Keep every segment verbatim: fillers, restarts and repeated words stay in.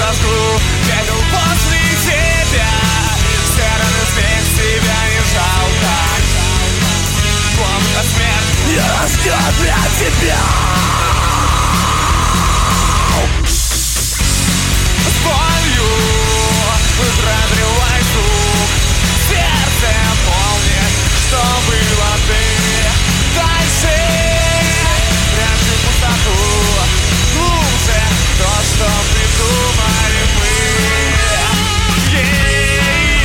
тоску, бегал после тебя. Серый смех, себя не жалко. Словно смерть не растет для тебя. С болью разрывай звук, сердце помнит, что было ты. Дальше прячи пустоту, глубже то, что придумали мы. Yeah.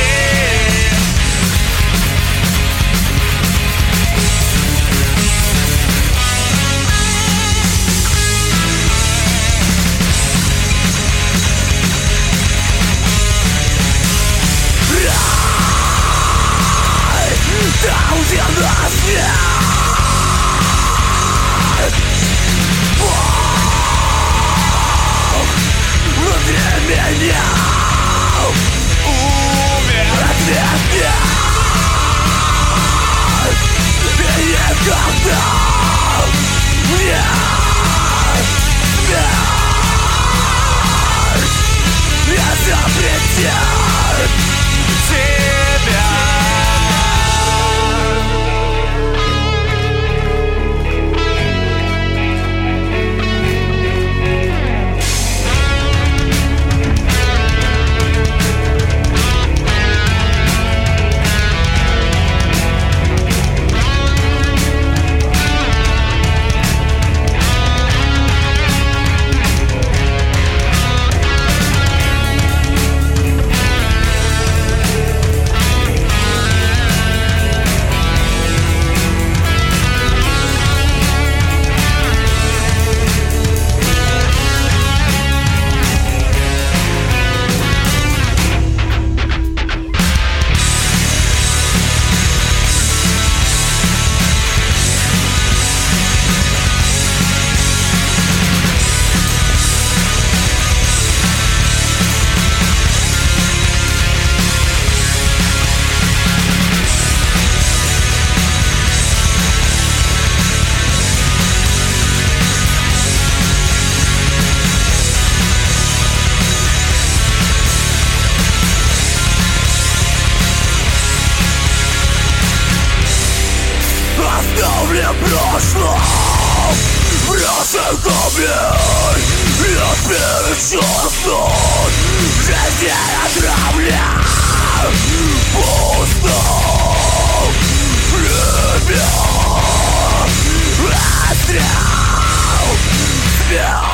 Там, где нас нет, Бог внутри меня умер. Ответ нет, и никогда нет. Смерть, я запретил тебя. Оставлен прошлым, бросен камень, я перечеркнут, жизнь отравлен, пусто, время, отстрел, смерть.